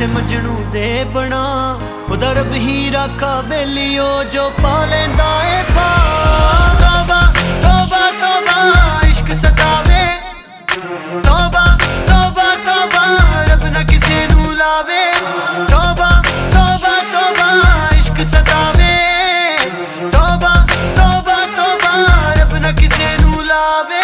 किसे मजनू दे बना उदा रब ही राखा बेलियो जो पा लेंदा ए पा। तौबा तौबा तौबा इश्क सतावे, तौबा तौबा तौबा रब ना किसे नू लावे। तौबा तौबा तौबा इश्क सतावे, तौबा तौबा तौबा रब ना किसे नू लावे।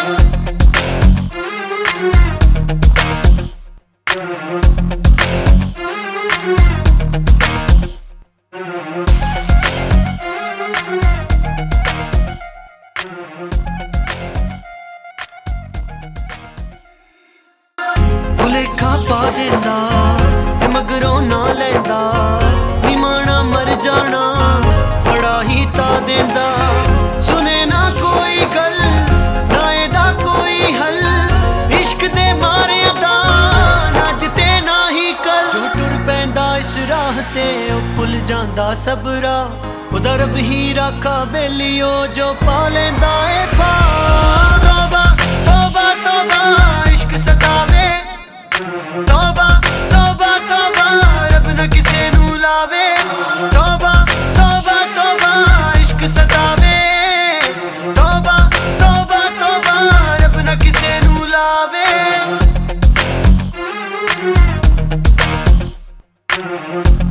भुलेखा पा देंदा मगरों ना लेंदा, निमाना मर जाना बड़ा ही ता देंदा। सुने ना कोई गल ना एदा कोई हल, इश्क दे मारे दा ना जिते ना ही कल। जो टुर पैंदा इस राह ते भुल जांदा सब राह, उदा रब ही राखा बेलियो जो पा लेंदा ए पा। तौबा तौबा तौबा इश्क सतावे, तौबा तौबा तौबा रब ना किसे नू लावे। तौबा तौबा तौबा इश्क सतावे, तौबा तौबा तौबा रब ना किसे नू लावे।